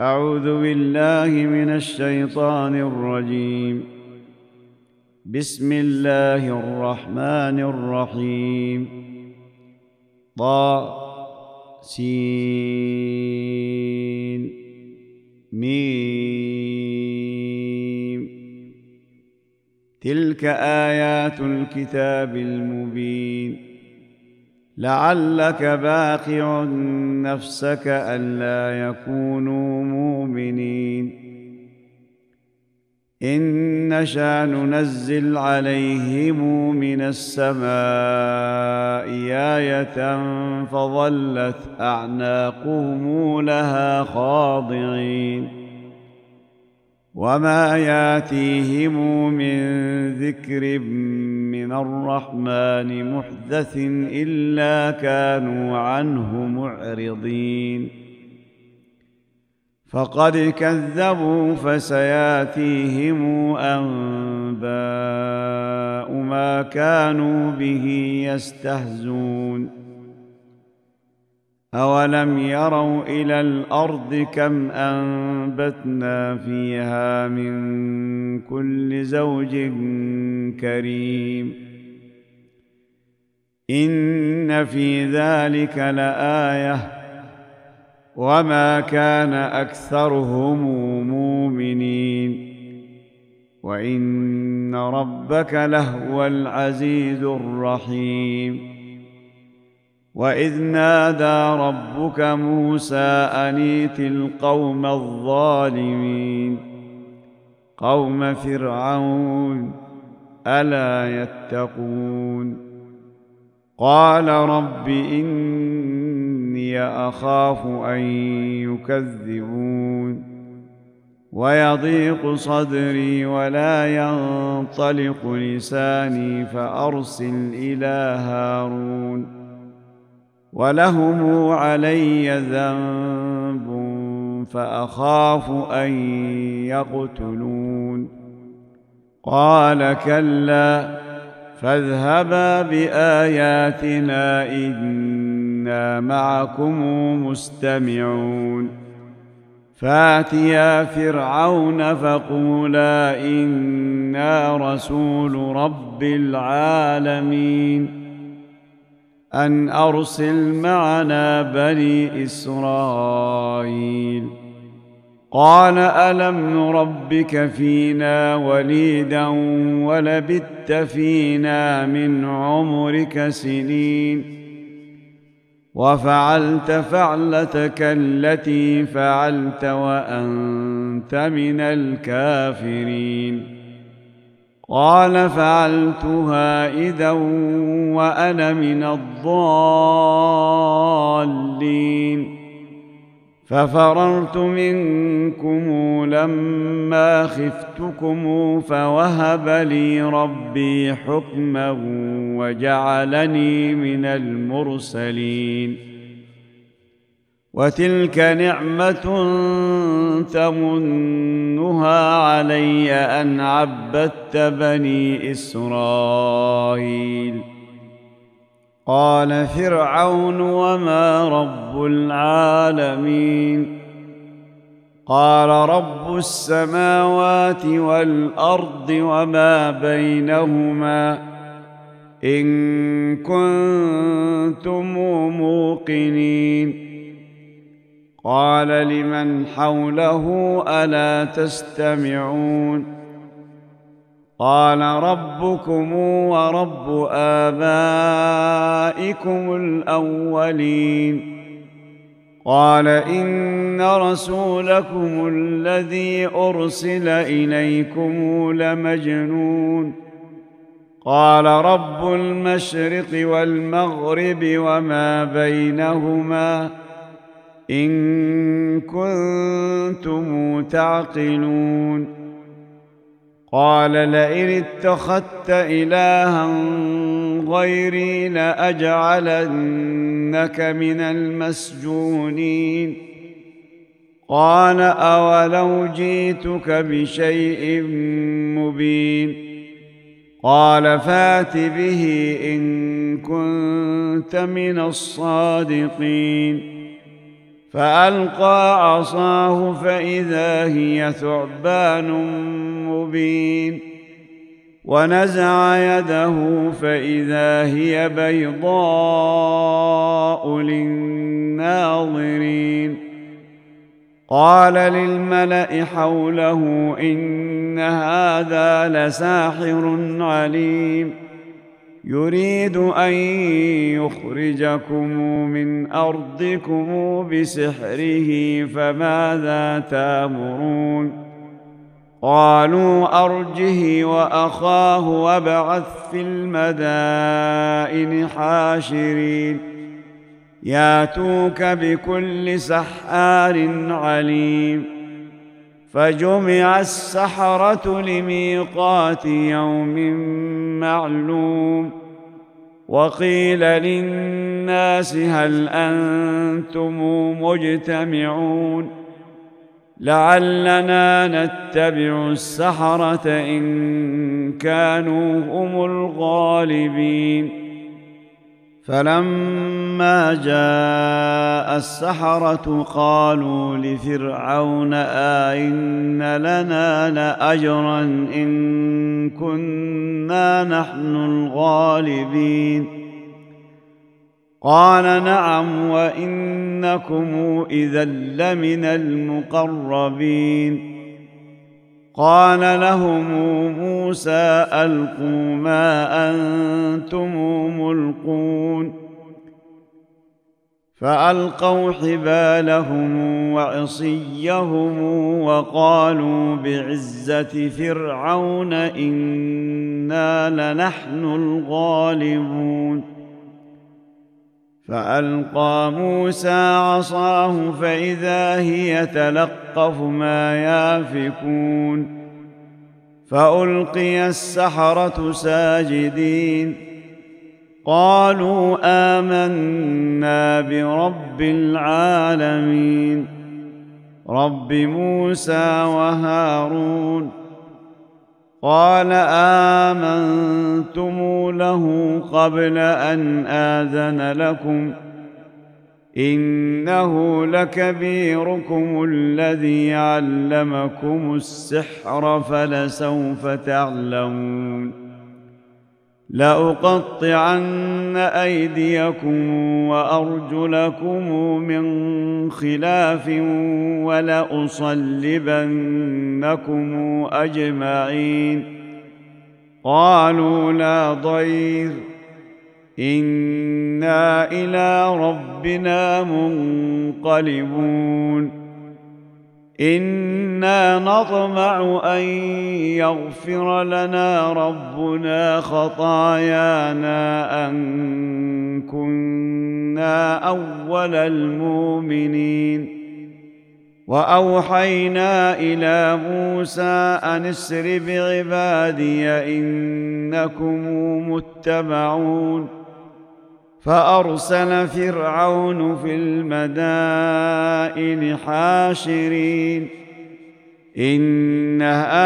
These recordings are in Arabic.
أعوذ بالله من الشيطان الرجيم. بسم الله الرحمن الرحيم. طاسين تلك آيات الكتاب المبين. لعلك باخع نفسك ألا يكونوا مؤمنين. إن نشأ ننزل عليهم من السماء آية فظلت أعناقهم لها خاضعين. وما ياتيهم من ذكر من الرحمن محدث إلا كانوا عنه معرضين. فقد كذبوا فسياتيهم أنباء ما كانوا به يستهزون. أولم يروا إلى الأرض كم أنبتنا فيها من كل زوج كريم. إن في ذلك لآية وما كان أكثرهم مؤمنين وإن ربك لهو العزيز الرحيم. وإذ نادى ربك موسى أن ائت القوم الظالمين قوم فرعون ألا يتقون. قال رب إني أخاف أن يكذبون ويضيق صدري ولا ينطلق لساني فأرسل إلى هارون ولهم علي ذنب فأخاف أن يقتلون. قال كلا فاذهبا بآياتنا إنا معكم مستمعون. فاتيا فرعون فقولا إنا رسول رب العالمين أن أرسل معنا بني إسرائيل. قال ألم نربك فينا وليدا ولبثت فينا من عمرك سنين وفعلت فعلتك التي فعلت وأنت من الكافرين. قال فعلتها إذا وأنا من الضالين ففررت منكم لما خفتكم فوهب لي ربي حكما وجعلني من المرسلين. وتلك نعمة تمنها علي أن عبدت بني إسرائيل. قال فرعون وما رب العالمين. قال رب السماوات والأرض وما بينهما إن كنتم موقنين. قال لمن حوله ألا تستمعون. قال ربكم ورب آبائكم الأولين. قال إن رسولكم الذي أرسل إليكم لمجنون. قال رب المشرق والمغرب وما بينهما إن كنتم تعقلون. قال لئن اتخذت إلها غيري لأجعلنك من المسجونين. قال أولو جئتك بشيء مبين. قال فات به إن كنت من الصادقين. فألقى عصاه فإذا هي ثعبان مبين ونزع يده فإذا هي بيضاء للناظرين قال للملأ حوله إن هذا لساحر عليم يريد أن يخرجكم من أرضكم بسحره فماذا تأمرون قالوا أرجه وأخاه وابعث في المدائن حاشرين ياتوك بكل سحار عليم فجمع السحرة لميقات يوم معلوم وقيل للناس هل أنتم مجتمعون لعلنا نتبع السحرة إن كانوا هم الغالبين فلما جاء السحرة قالوا لفرعون أئن لنا لأجرا إن كنا نحن الغالبين قال نعم وإنكم إذا لمن المقربين قال لهم موسى ألقوا ما أنتم ملقون فألقوا حبالهم وعصيهم وقالوا بعزة فرعون إنا لنحن الغالبون فألقى موسى عصاه فإذا هي تلقف ما يافكون فألقي السحرة ساجدين قالوا آمنا برب العالمين رب موسى وهارون قال آمنتم له قبل أن آذن لكم إنه لكبيركم الذي علمكم السحر فلسوف تعلمون لأقطعن أيديكم وأرجلكم من خلاف ولأصلبنكم أجمعين قالوا لا ضير إنا إلى ربنا منقلبون إنا نطمع أن يغفر لنا ربنا خطايانا أن كنا أول المؤمنين وأوحينا إلى موسى أن اسر بعبادي إنكم متبعون فأرسل فرعون في المدائن حاشرين إن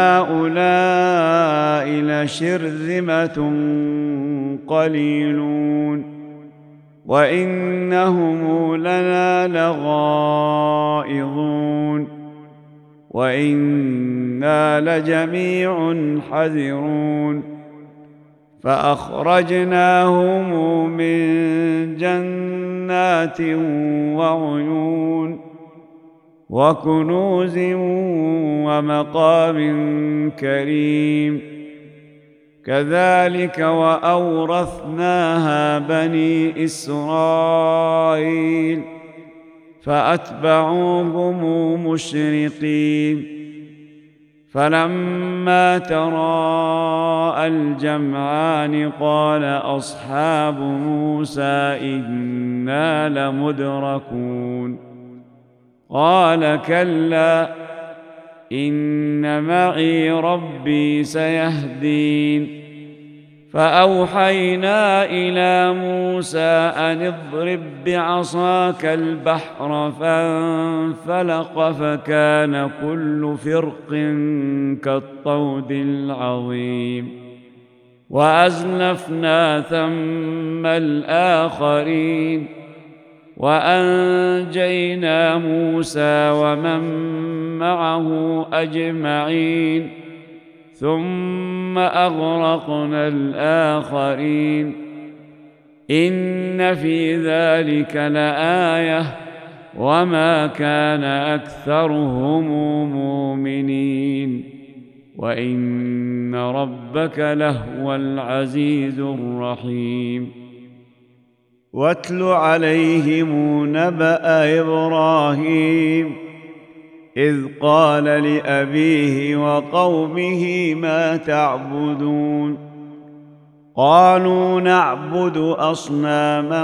هؤلاء لشرذمة قليلون وإنهم لنا لغائظون وإنا لجميع حذرون فأخرجناهم من جنات وعيون وكنوز ومقام كريم كذلك وأورثناها بني إسرائيل فأتبعوهم مشرقين فلما تراءى الجمعان قال أصحاب موسى إنا لمدركون قال كلا إن معي ربي سيهدين فأوحينا إلى موسى أن اضرب بعصاك البحر فانفلق فكان كل فرق كالطود العظيم وأزلفنا ثم الآخرين وأنجينا موسى ومن معه أجمعين ثم أغرقنا الآخرين إن في ذلك لآية وما كان أكثرهم مؤمنين وإن ربك لهو العزيز الرحيم واتل عليهم نبأ إبراهيم إذ قال لأبيه وقومه ما تعبدون قالوا نعبد أصناما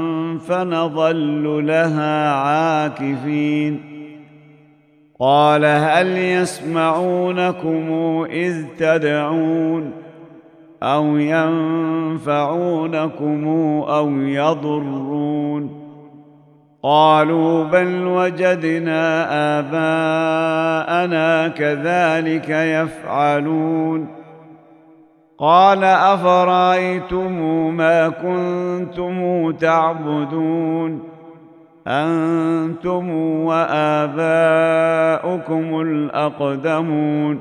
فنظل لها عاكفين قال هل يسمعونكم إذ تدعون أو ينفعونكم أو يضرون قالوا بل وجدنا آباءنا كذلك يفعلون قال أفرأيتم ما كنتم تعبدون أنتم وآباؤكم الأقدمون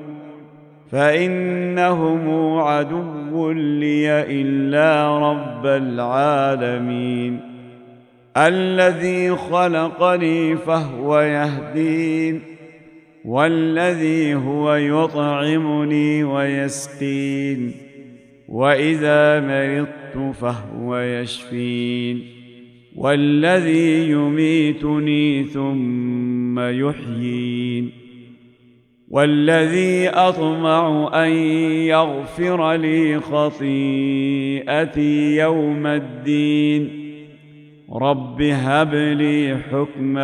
فإنهم عدو لي إلا رب العالمين الذي خلقني فهو يهدين والذي هو يطعمني ويسقين وإذا مرضت فهو يشفين والذي يميتني ثم يحيين والذي أطمع أن يغفر لي خطيئتي يوم الدين رب هب لي حكما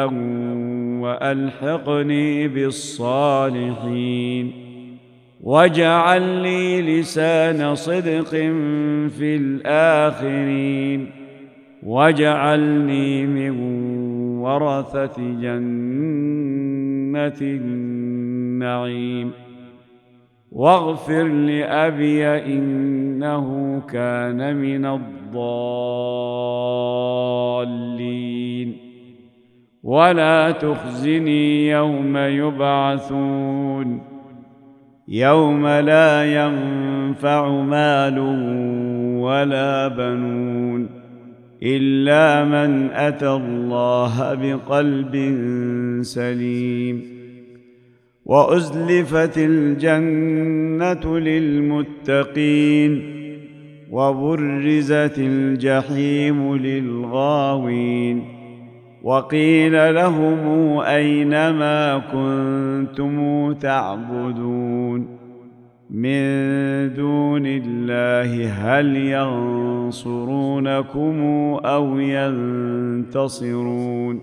وألحقني بالصالحين واجعل لي لسان صدق في الآخرين واجعلني من ورثة جنة النعيم واغفر لأبي إنه كان من الضالين ولا تخزني يوم يبعثون يوم لا ينفع مال ولا بنون إلا من أتى الله بقلب سليم وأزلفت الجنة للمتقين وبرزت الجحيم للغاوين وقيل لهم أين ما كنتم تعبدون من دون الله هل ينصرونكم أو ينتصرون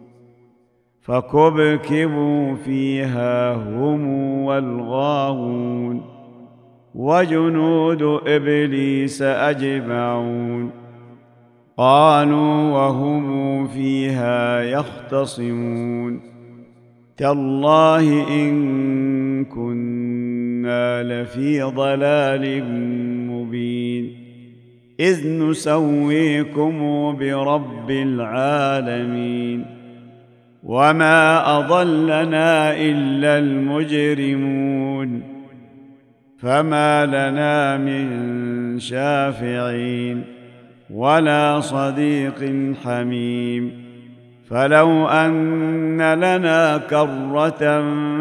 فكبكبوا فيها هم والغاوون وجنود إبليس أجمعون قالوا وهم فيها يختصمون تالله إن كنا لفي ضلال مبين إذ نسويكم برب العالمين وما أضلنا إلا المجرمون فما لنا من شافعين ولا صديق حميم فلو أن لنا كرة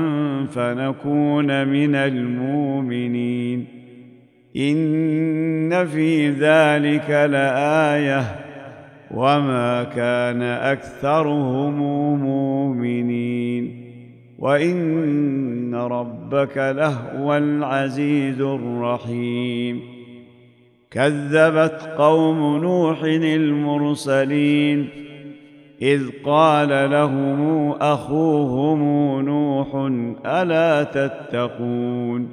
فنكون من المؤمنين إن في ذلك لآية وما كان أكثرهم مؤمنين وإن ربك لهو العزيز الرحيم كذبت قوم نوح المرسلين إذ قال لهم أخوهم نوح ألا تتقون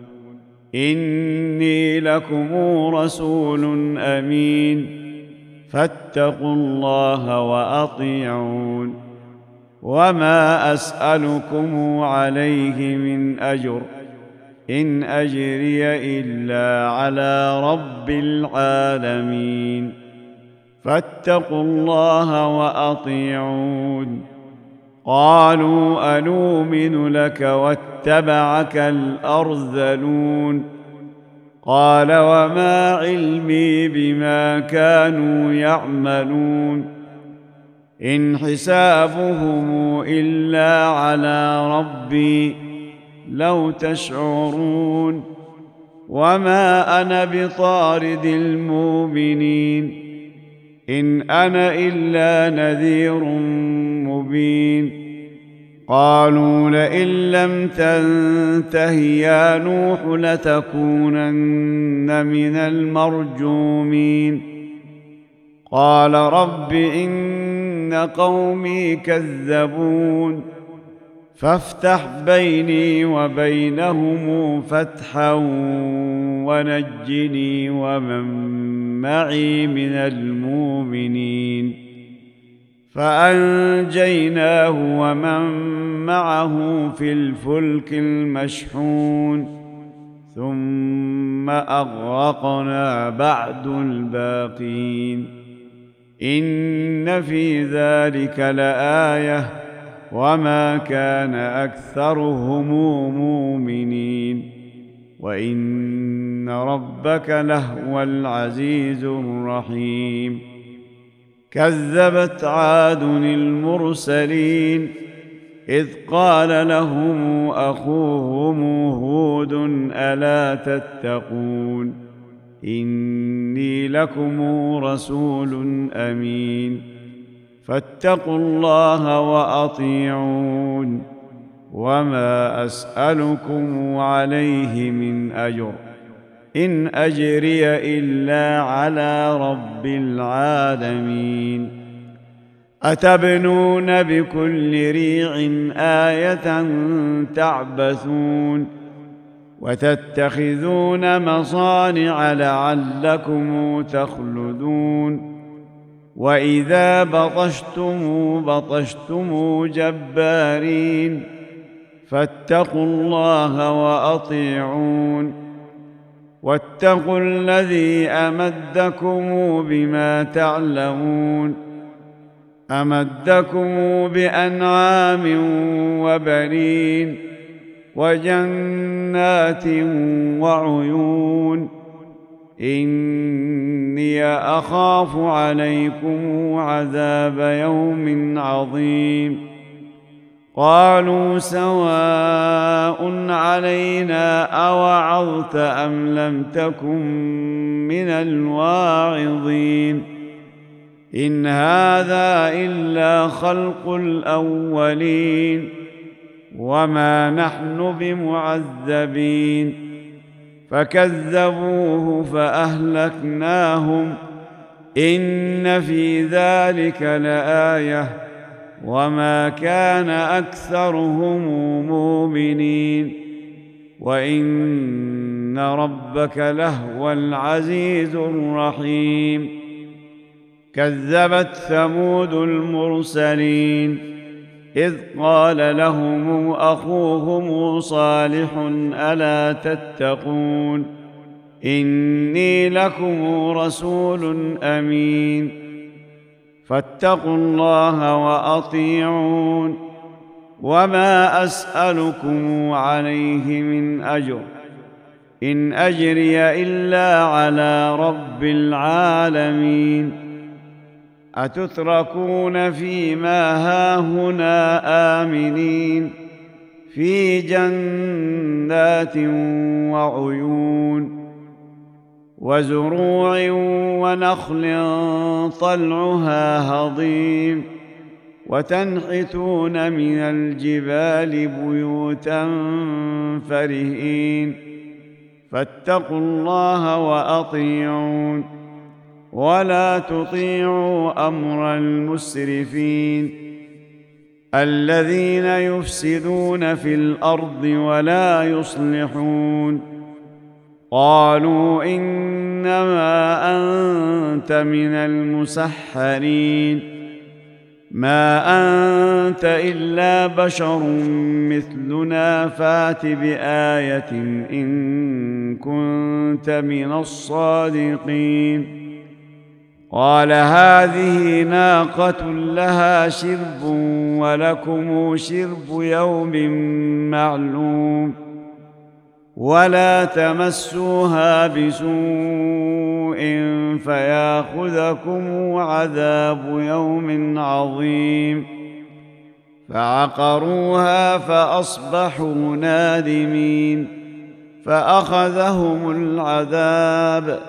إني لكم رسول أمين فاتقوا الله وأطيعون وما أسألكم عليه من أجر إن أجري إلا على رب العالمين فاتقوا الله وأطيعون. قالوا أنؤمن لك واتبعك الأرذلون. قال وما علمي بما كانوا يعملون إن حسابهم إلا على ربي لو تشعرون. وما أنا بطارد المؤمنين إن أنا إلا نذير مبين. قالوا لئن لم تنته يا نوح لتكونن من المرجومين. قال رب إن قومي كذبون فافتح بيني وبينهم فتحا ونجني ومن معي من المؤمنين. فأنجيناه ومن معه في الفلك المشحون ثم أغرقنا بعد الباقين. إن في ذلك لآية وما كان أكثرهم مؤمنين وإن ربك لهو العزيز الرحيم. كذبت عاد المرسلين إذ قال لهم أخوهم هود ألا تتقون إني لكم رسول أمين فاتقوا الله وأطيعون. وما أسألكم عليه من أجر إن أجري إلا على رب العالمين. أتبنون بكل ريع آية تعبثون وتتخذون مصانع لعلكم تخلدون. وإذا بطشتم جبارين فاتقوا الله وأطيعون. واتقوا الذي أمدكم بما تعلمون أمدكم بأنعام وبنين وجنات وعيون. إني أخاف عليكم عذاب يوم عظيم. قالوا سواء علينا أوعظت أم لم تكن من الواعظين إن هذا إلا خلق الأولين وما نحن بمعذبين. فكذبوه فأهلكناهم إن في ذلك لآية وما كان أكثرهم مؤمنين وإن ربك لهو العزيز الرحيم. كذبت ثمود المرسلين إذ قال لهم أخوهم صالح ألا تتقون إني لكم رسول أمين فاتقوا الله وأطيعون. وما أسألكم عليه من أجر إن أجري إلا على رب العالمين. أتتركون فيما هاهنا آمنين في جنات وعيون وزروع ونخل طلعها هضيم وتنحتون من الجبال بيوتا فرهين. فاتقوا الله وأطيعون ولا تطيعوا أمر المسرفين الذين يفسدون في الأرض ولا يصلحون. قالوا إنما أنت من المسحرين ما أنت إلا بشر مثلنا فات بآية إن كنت من الصادقين. قال هذه ناقة لها شرب ولكم شرب يوم معلوم ولا تمسوها بسوء فياخذكم عذاب يوم عظيم. فعقروها فأصبحوا نادمين فأخذهم العذاب.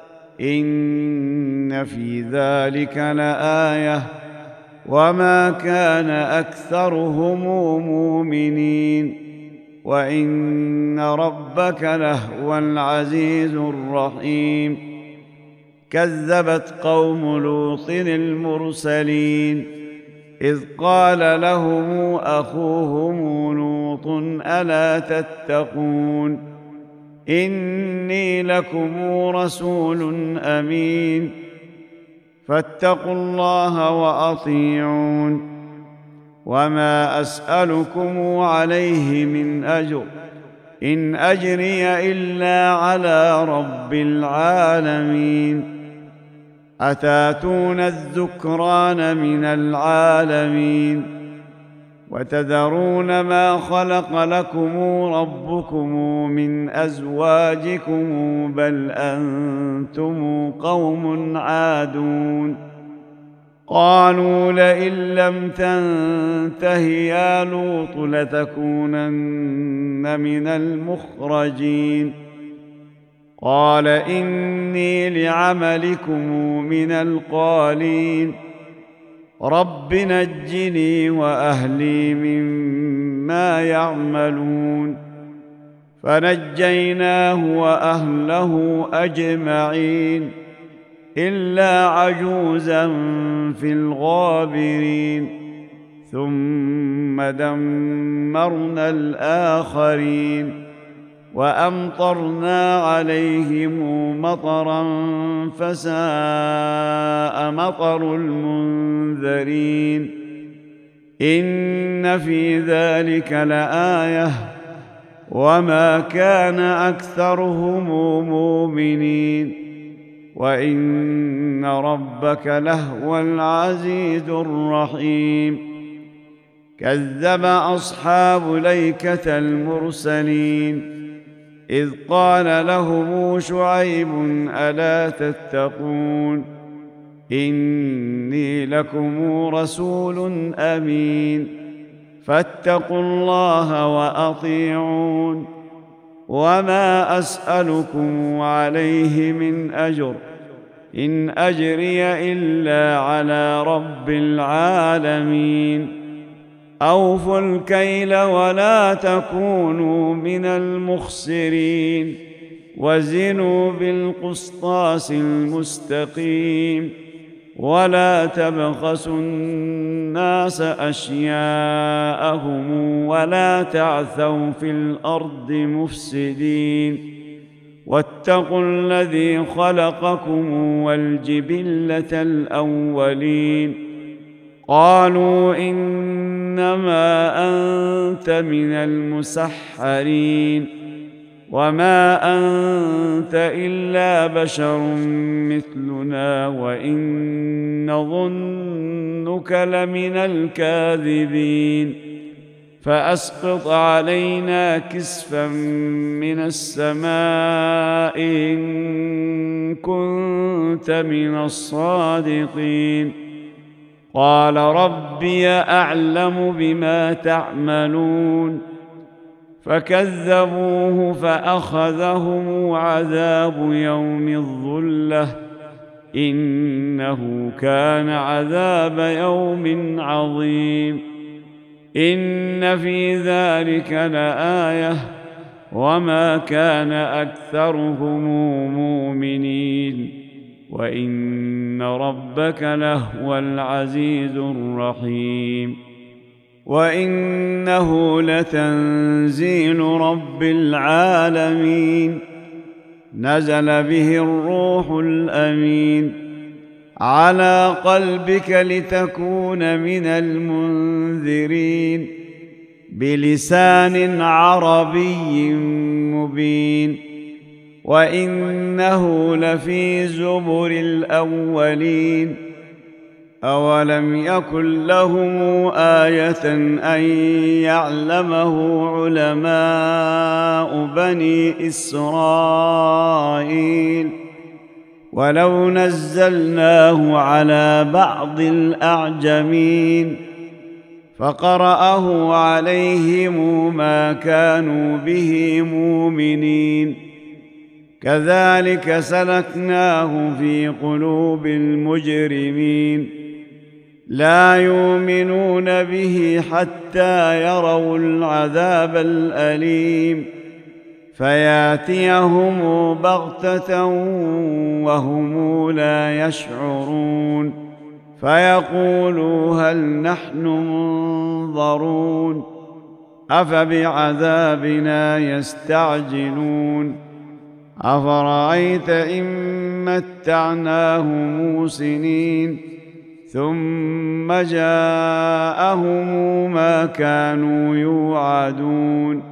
إن في ذلك لآية وما كان أكثرهم مؤمنين وإن ربك لهو العزيز الرحيم. كذبت قوم لوط المرسلين إذ قال لهم أخوهم لوط ألا تتقون إني لكم رسول أمين فاتقوا الله وأطيعون وما أسألكم عليه من أجر إن أجري إلا على رب العالمين. أتاتون الذكران من العالمين وتذرون ما خلق لكم ربكم من أزواجكم بل أنتم قوم عادون. قالوا لئن لم تنته يا لوط لتكونن من المخرجين. قال إني لعملكم من القالين رب نجني وأهلي مما يعملون. فنجيناه وأهله أجمعين إلا عجوزا في الغابرين. ثم دمرنا الآخرين وأمطرنا عليهم مطرا فساء مطر المنذرين. إن في ذلك لآية وما كان أكثرهم مؤمنين وإن ربك لهو العزيز الرحيم. كذب أصحاب الأيكة المرسلين إذ قال لهم شعيب ألا تتقون إني لكم رسول أمين فاتقوا الله وأطيعون وما أسألكم عليه من أجر إن أجري إلا على رب العالمين. أوفوا الكيل ولا تكونوا من المخسرين وزنوا بالقسطاس المستقيم ولا تبخسوا الناس أشياءهم ولا تعثوا في الأرض مفسدين واتقوا الذي خلقكم والجبلة الأولين. قالوا إنما أنت من المسحرين وما أنت إلا بشر مثلنا وإن نظنك لمن الكاذبين. فأسقط علينا كسفا من السماء إن كنت من الصادقين. قال ربي أعلم بما تعملون. فكذبوه فأخذهم عذاب يوم الظلة إنه كان عذاب يوم عظيم. إن في ذلك لآية وما كان أكثرهم مؤمنين وإن ربك لهو العزيز الرحيم. وإنه لتنزيل رب العالمين نزل به الروح الأمين على قلبك لتكون من المنذرين بلسان عربي مبين وإنه لفي زبر الأولين. أولم يكن لهم آية أن يعلمه علماء بني إسرائيل؟ ولو نزلناه على بعض الأعجمين فقرأه عليهم ما كانوا به مؤمنين. كذلك سلكناه في قلوب المجرمين، لا يؤمنون به حتى يروا العذاب الأليم، فياتيهم بغتة وهم لا يشعرون، فيقولوا هل نحن منظرون؟ أفبعذابنا يستعجلون؟ أفرأيت إن متعناهم سنين ثم جاءهم ما كانوا يوعدون؟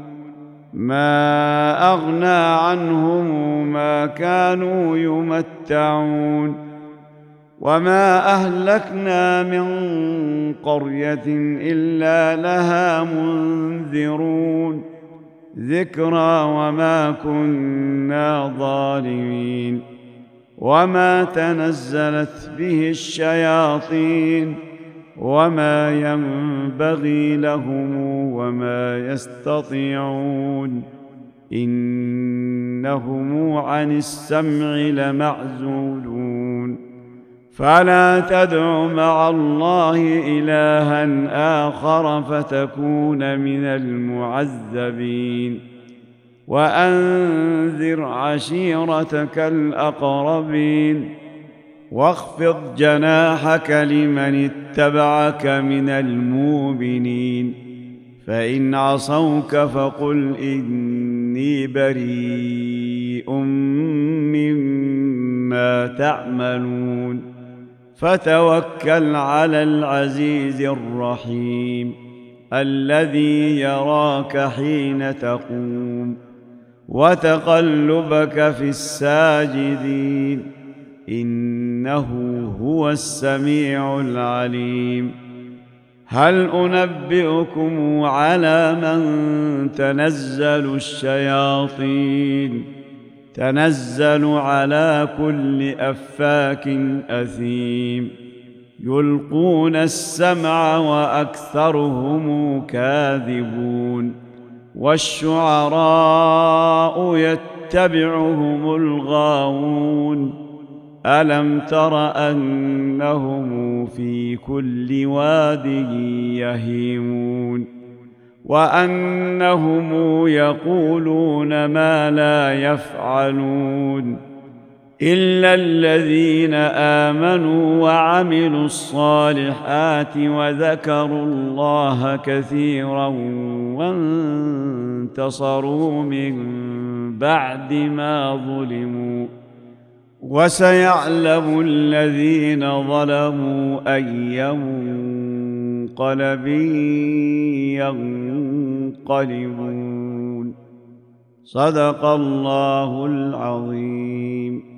ما أغنى عنهم ما كانوا يمتعون؟ وما أهلكنا من قرية إلا لها منذرون، ذكرى وما كنا ظالمين. وما تنزلت به الشياطين وما ينبغي لهم وما يستطيعون، إنهم عن السمع لمعزولون. فلا تدع مع الله إلها آخر فتكون من المعذبين. وأنذر عشيرتك الأقربين، واخفض جناحك لمن اتبعك من المؤمنين. فإن عصوك فقل إني بريء مما تعملون. فتوكل على العزيز الرحيم الذي يراك حين تقوم وتقلبك في الساجدين، إنه هو السميع العليم. هل أنبئكم على من تنزل الشياطين؟ تنزل على كل أفاك أثيم، يلقون السمع وأكثرهم كاذبون، والشعراء يتبعهم الغاوون. ألم تر أنهم في كل واد يهيمون، وأنهم يقولون ما لا يفعلون، إلا الذين آمنوا وعملوا الصالحات وذكروا الله كثيرا وانتصروا من بعد ما ظلموا. وسيعلم الذين ظلموا أي منقلب ينقلبون. صدق الله العظيم.